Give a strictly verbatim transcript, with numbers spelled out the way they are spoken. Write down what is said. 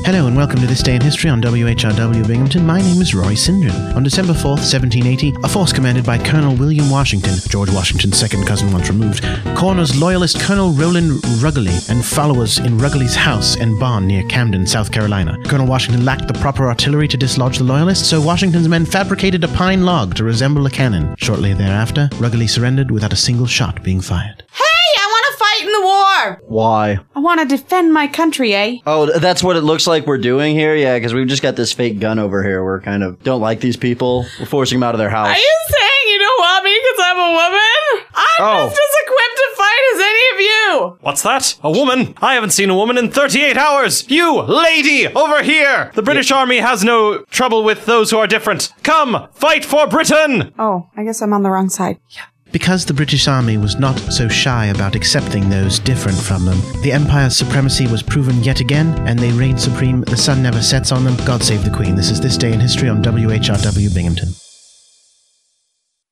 Hello and welcome to This Day in History on W H R W Binghamton. My name is Roy St John. On December fourth, seventeen eighty, a force commanded by Colonel William Washington, George Washington's second cousin once removed, corners loyalist Colonel Roland Rugeley and followers in Rugeley's house and barn near Camden, South Carolina. Colonel Washington lacked the proper artillery to dislodge the loyalists, so Washington's men fabricated a pine log to resemble a cannon. Shortly thereafter, Rugeley surrendered without a single shot being fired. In the war! Why? I want to defend my country, eh? Oh, that's what it looks like we're doing here? Yeah, because we've just got this fake gun over here. We're kind of don't like these people. We're forcing them out of their house. Are you saying you don't want me because I'm a woman? I'm Oh. just as equipped to fight as any of you! What's that? A woman? I haven't seen a woman in thirty-eight hours! You, lady, over here! The British Army has no trouble with those who are different. Come, fight for Britain! Oh, I guess I'm on the wrong side. Yeah. Because the British Army was not so shy about accepting those different from them, the Empire's supremacy was proven yet again, and they reigned supreme. The sun never sets on them. God save the Queen. This is This Day in History on W H R W Binghamton.